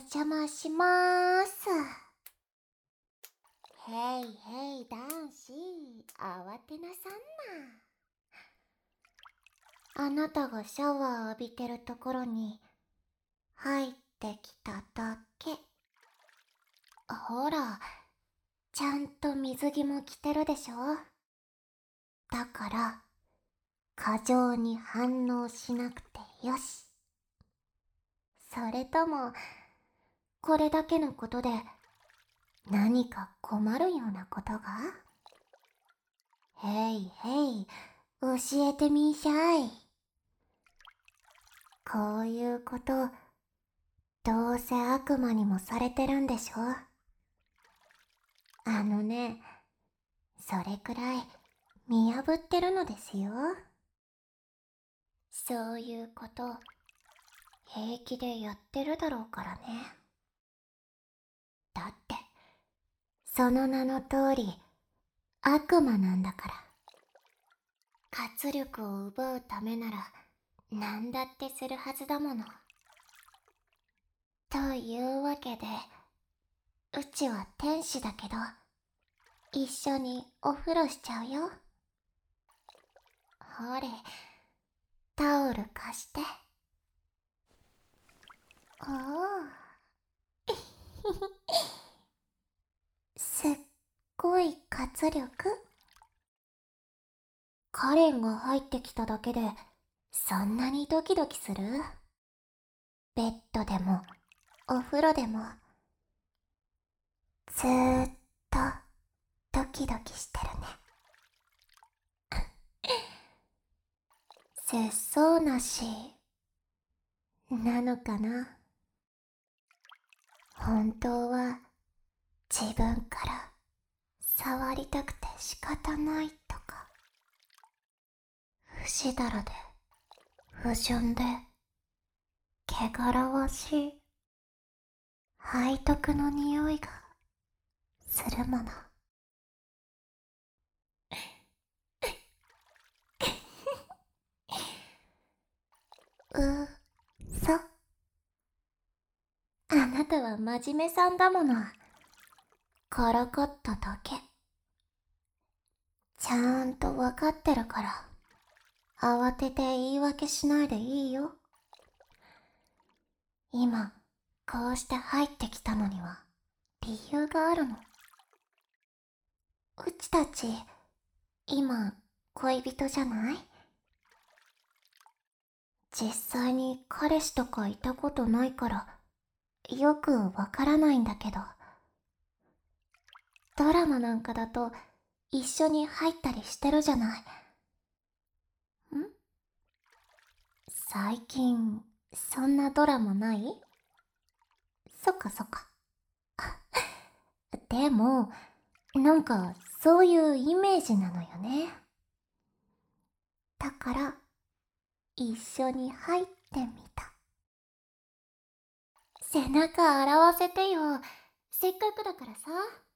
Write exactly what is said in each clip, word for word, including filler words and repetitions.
邪魔しまーす。へいへい男子、慌てなさんな。あなたがシャワー浴びてるところに入ってきただけ。ほら、ちゃんと水着も着てるでしょ。だから、過剰に反応しなくてよし。それとも、これだけのことで何か困るようなことが？へいへい、教えてみんしゃい。こういうこと、どうせ悪魔にもされてるんでしょ？あのね、それくらい見破ってるのですよ。そういうこと、平気でやってるだろうからね。だって、その名の通り、悪魔なんだから。活力を奪うためなら、何だってするはずだもの。というわけで、うちは天使だけど、一緒にお風呂しちゃうよ。ほれ、タオル貸して。おお。すっごい活力？カレンが入ってきただけで、そんなにドキドキする？ベッドでも、お風呂でも、ずーっとドキドキしてるね。節操なし、なのかな。本当は、自分から触りたくて仕方ないとか。不死だらで、不純で、汚らわしい、背徳の匂いがするもの。うそ。あなたは真面目さんだもの。からかっただけ。ちゃんとわかってるから、慌てて言い訳しないでいいよ。今、こうして入ってきたのには、理由があるの。うちたち、今、恋人じゃない？実際に彼氏とかいたことないから、よくわからないんだけど、ドラマなんかだと一緒に入ったりしてるじゃない。ん？最近、そんなドラマない？そっかそっか。でも、なんかそういうイメージなのよね。だから、一緒に入ってみた。背中洗わせてよ。せっかくだからさ。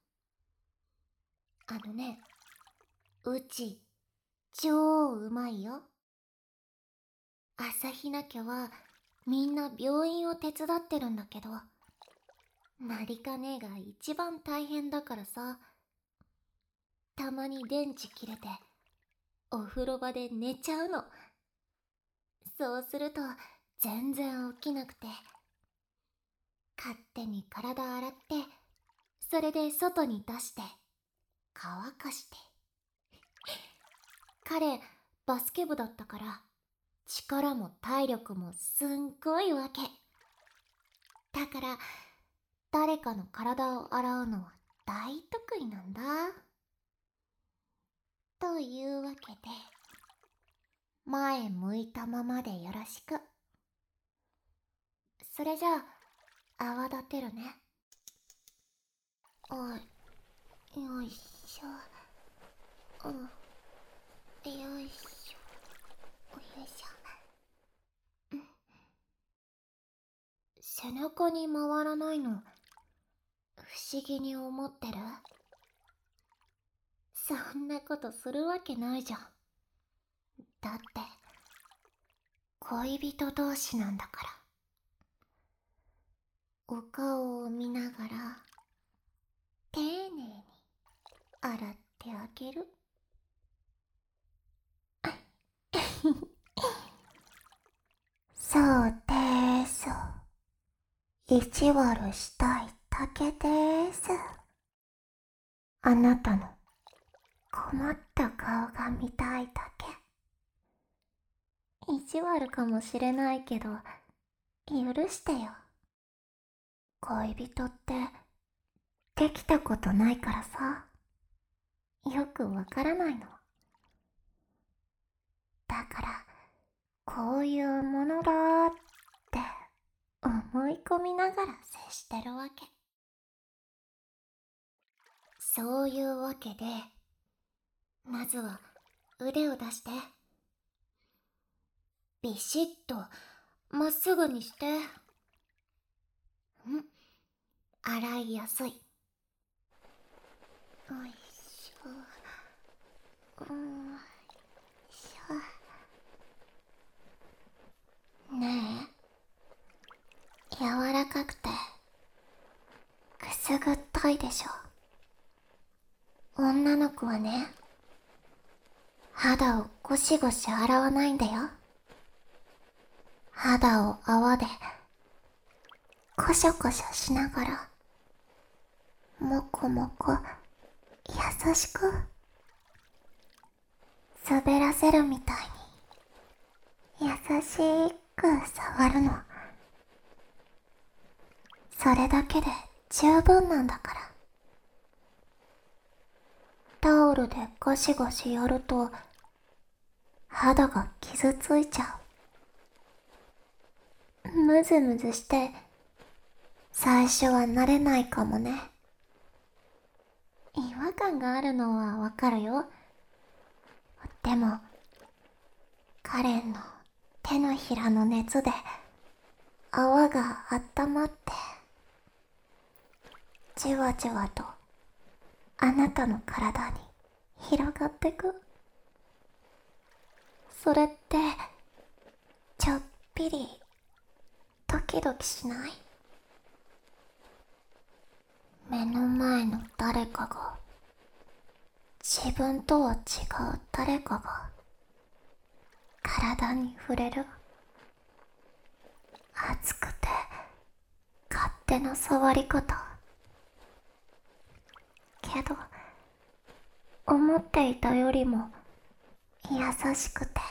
あのね、うち、超うまいよ。朝日奈家はみんな病院を手伝ってるんだけど、マリカ姉が一番大変だからさ。たまに電池切れて、お風呂場で寝ちゃうの。そうすると全然起きなくて、勝手に体洗って、それで外に出して、乾かして。彼、バスケ部だったから、力も体力もすんごいわけ。だから、誰かの体を洗うのは大得意なんだ。というわけで、前向いたままでよろしく。それじゃあ、泡立てるね。おい、よいしょ。うん、よいしょ。よいしょ。うん。背中に回らないの、不思議に思ってる？そんなことするわけないじゃん。だって、恋人同士なんだから。 お顔を見ながら丁寧に洗ってあげる。そうです。意地悪したいだけです。あなたの困った顔が見たいだけ。意地悪かもしれないけど、許してよ。恋人ってできたことないからさ、よくわからないの。だからこういうものだって思い込みながら接してるわけ。そういうわけで、まずは腕を出して、ビシッとまっすぐにして。ん洗いやすい。よいしょ。うんよいしょ。ねえ、柔らかくてくすぐったいでしょ。女の子はね、肌をゴシゴシ洗わないんだよ。肌を泡でコショコショしながら、もこもこ優しく滑らせるみたいに優しく触るの。それだけで十分なんだから。タオルでゴシゴシやると肌が傷ついちゃう。ムズムズして最初は慣れないかもね。違和感があるのはわかるよ。でもカレンの手のひらの熱で泡があったまって、じわじわとあなたの体に広がってく。それってちょっぴりドキドキしない？目の前の誰かが自分とは違う誰かが体に触れる。熱くて勝手な触り方。けど思っていたよりも優しくて、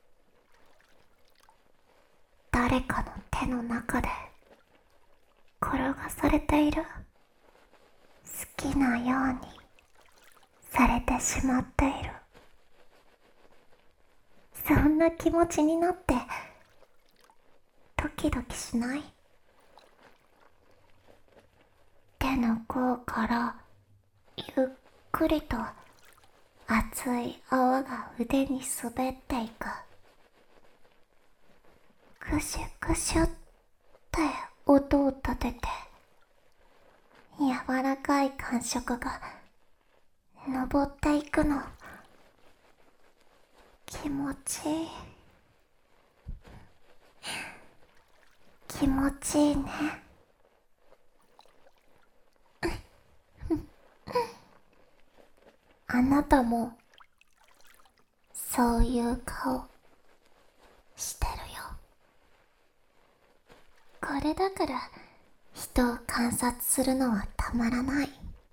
誰かの手の中で転がされている。好きなようにされてしまっている。そんな気持ちになってドキドキしない？手の甲からゆっくりと熱い泡が腕に滑っていく。クシュクシュって音を立てて、柔らかい感触が登っていくの。気持ちいい。気持ちいいね。あなたもそういう顔してるよ。これだから人を観察するのはたまらない。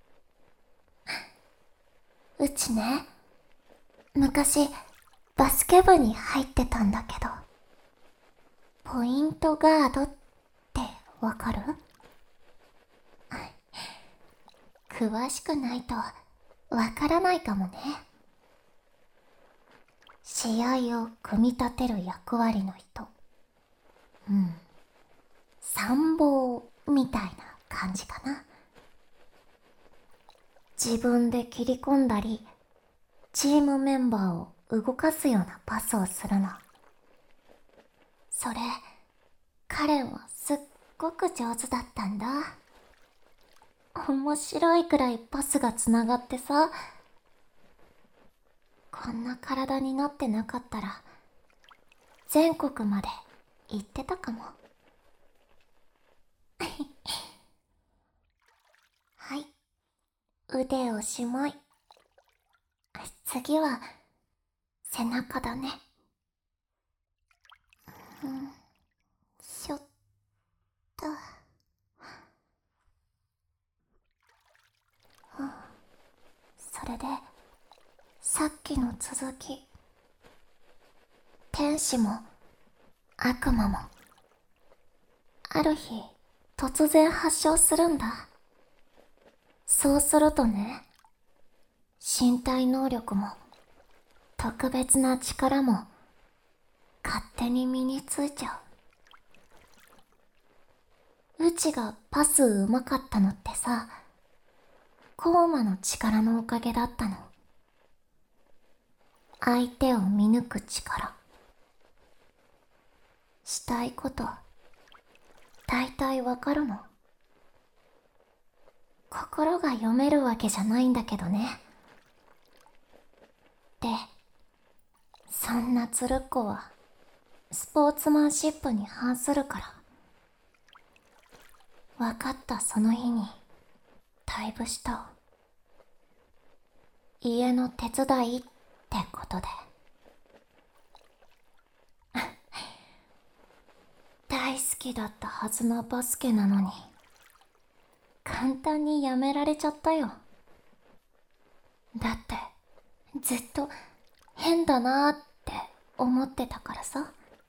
うちね、昔バスケ部に入ってたんだけど、ポイントガードってわかる？詳しくないとわからないかもね。試合を組み立てる役割の人。うん。参謀みたいな感じかな。自分で切り込んだり、チームメンバーを動かすようなパスをするの。それ、カレンはすっごく上手だったんだ。面白いくらいパスがつながってさ、こんな体になってなかったら全国まで行ってたかも。 はい、腕おしまい。次は背中だね。うん、しょっと。うん、それでさっきの続き。天使も悪魔もある日突然発症するんだ。そうするとね、身体能力も特別な力も勝手に身についちゃう。うちがパスうまかったのってさ、コーマの力のおかげだったの。相手を見抜く力。したいこと大体わかるの。心が読めるわけじゃないんだけどね。で、そんなつるっこはスポーツマンシップに反するから。分かったその日に退部した。家の手伝いってことで。大好きだったはずのバスケなのに簡単にやめられちゃったよ。だってずっと変だなーって思ってたからさ。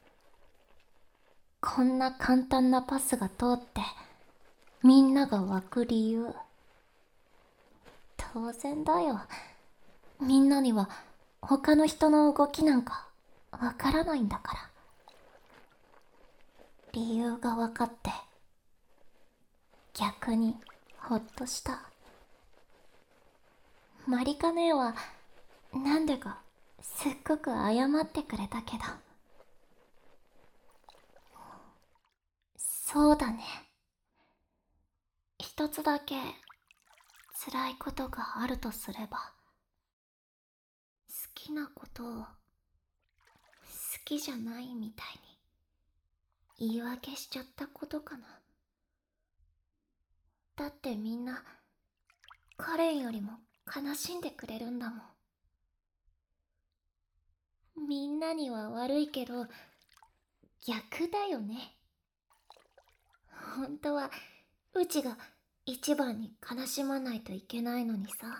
こんな簡単なパスが通ってみんなが湧く理由。当然だよ。みんなには他の人の動きなんかわからないんだから。理由が分かって逆にほっとした。マリカ姉はなんでかすっごく謝ってくれたけど。そうだね。一つだけ辛いことがあるとすれば、好きなことを好きじゃないみたいに言い訳しちゃったことかな。だってみんなカレンよりも悲しんでくれるんだもん。みんなには悪いけど逆だよね。本当はうちが一番に悲しまないといけないのにさ。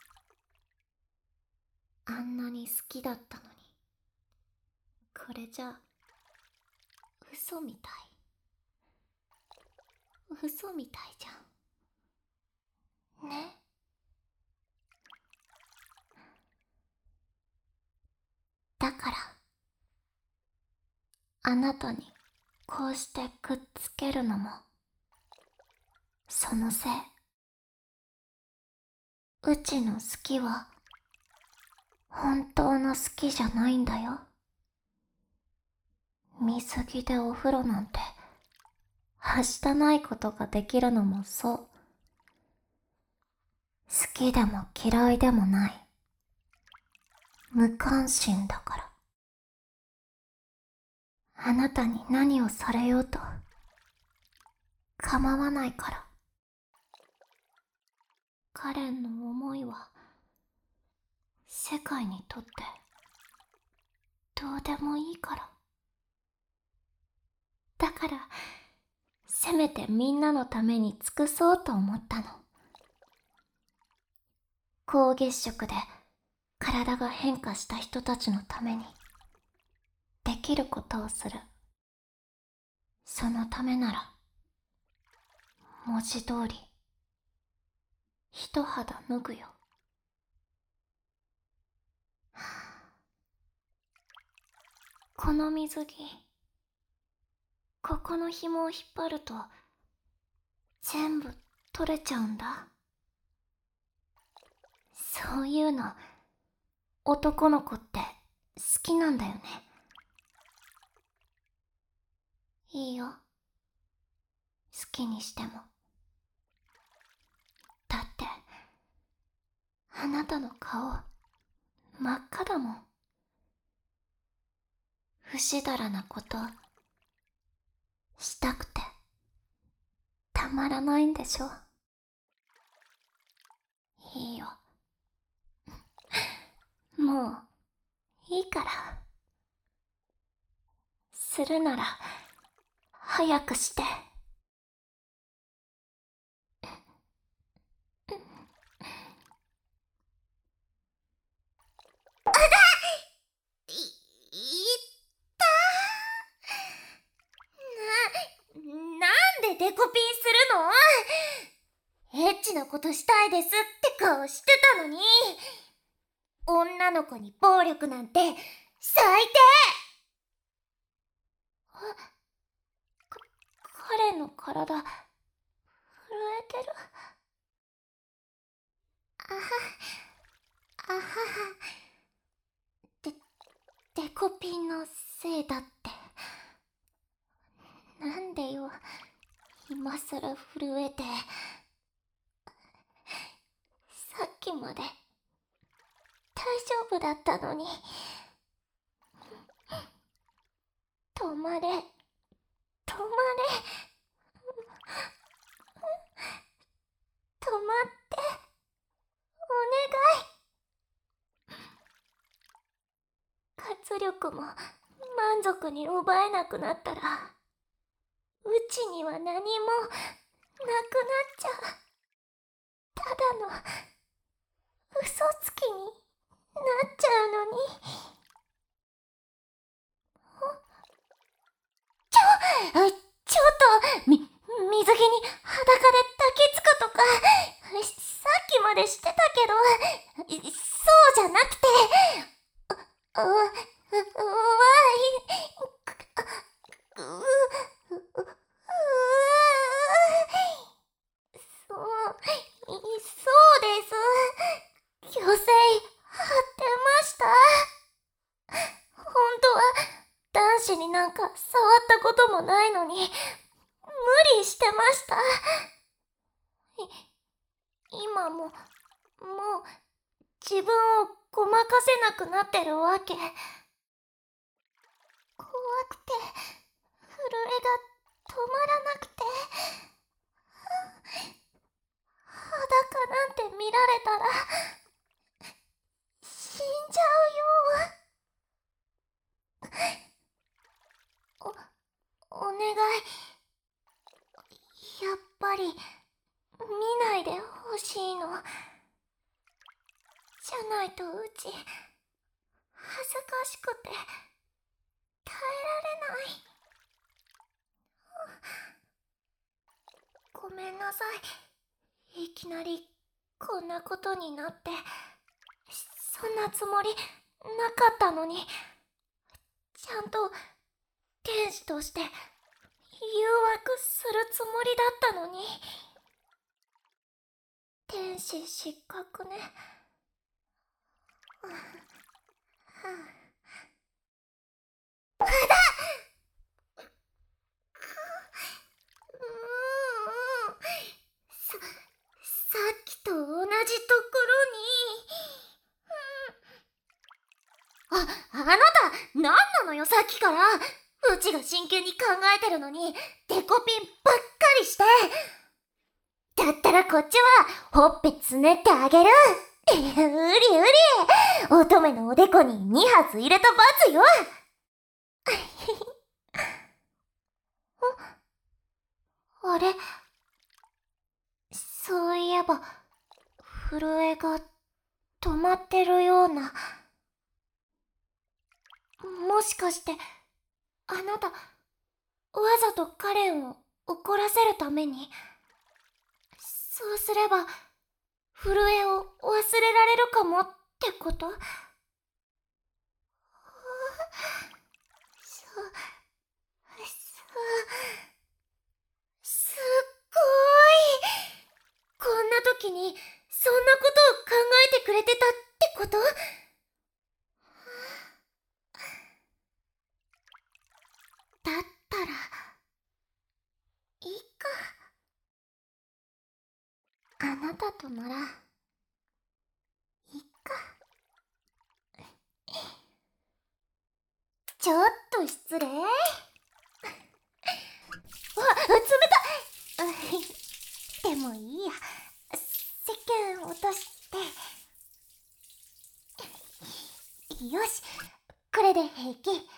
あんなに好きだったのに。これじゃ嘘みたい。嘘みたいじゃんね。だからあなたにこうしてくっつけるのもそのせい。うちの好きは本当の好きじゃないんだよ。水着でお風呂なんてはしたないことができるのもそう。好きでも嫌いでもない。無関心だから。あなたに何をされようと構わないから。カレンの思いは世界にとってどうでもいいから。だからせめてみんなのために尽くそうと思ったの。高月食で体が変化した人たちのためにできることをする。そのためなら文字通り一肌脱ぐよ。この水着、ここの紐を引っ張ると全部取れちゃうんだ。そういうの男の子って好きなんだよね。いいよ、好きにしても。だってあなたの顔真っ赤だもん。不死だらなことしたくてたまらないんでしょ。 もういいから。するなら早くして。い、いったー。な、なんでデコピンするの？エッチなことしたいですって顔してたのに。女の子に暴力なんて最低。あ、か、彼の体震えてる。あは、あはは。で、デコピンのせいだって。なんでよ、今さら震えて。さっきまで大丈夫だったのに。止まれ、止まれ、止まって、お願い。活力も満足に奪えなくなったら、うちには何もなくなっちゃう。ただの嘘つきになっちゃうのに。ちょ、ちょっと、み、水着に裸で抱きつくとか、さっきまでしてたけど、そうじゃなくて、う、う、う、わい、う、う、う、う、そう、そうです。虚勢張ってました。本当は男子になんか触ったこともないのに無理してました。い、今ももう自分をごまかせなくなってるわけ。怖くて震えが止まらなくて、裸なんて見られたら死んじゃうよ。お、お願い。やっぱり見ないでほしいの。じゃないとうち恥ずかしくて耐えられない。ごめんなさい。いきなりこんなことになって。そんなつもりなかったのに。ちゃんと天使として誘惑するつもりだったのに。天使失格ね。はあ、あだ。うーん、さ、さっきと同じところに。あ、あなた、なんなのよさっきから。うちが真剣に考えてるのに、デコピンばっかりして。だったらこっちは、ほっぺつねってあげる。うりうり。乙女のおでこにに発入れた罰よ。あれ、そういえば、震えが止まってるような。もしかして、あなた、わざとカレンを怒らせるために。そうすれば、震えを忘れられるかもってこと？そ、そ、すっごい。こんな時にそんなことを考えてくれてたってこと？だったらいいか。あなたとならいいか。ちょっと失礼。わ、冷たい。でもいいや。石鹸落として。 よし、これで平気。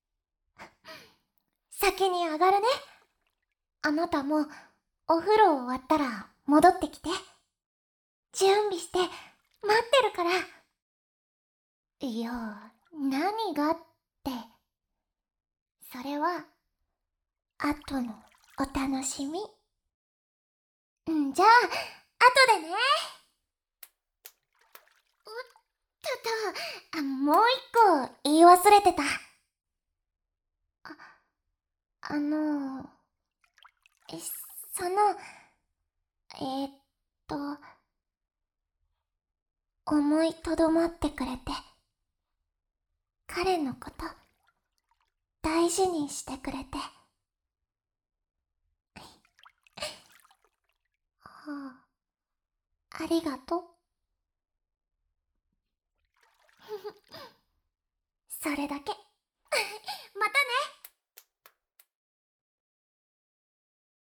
先に上がるね。あなたもお風呂終わったら戻ってきて。準備して待ってるから。いや、何がって。それは後のお楽しみ。んじゃあ後でね。おっとと、あ、もう一個言い忘れてた。あ、あのえそのえー、っと思いとどまってくれて、彼のこと大事にしてくれて、はあ、ありがとう。それだけ。またね。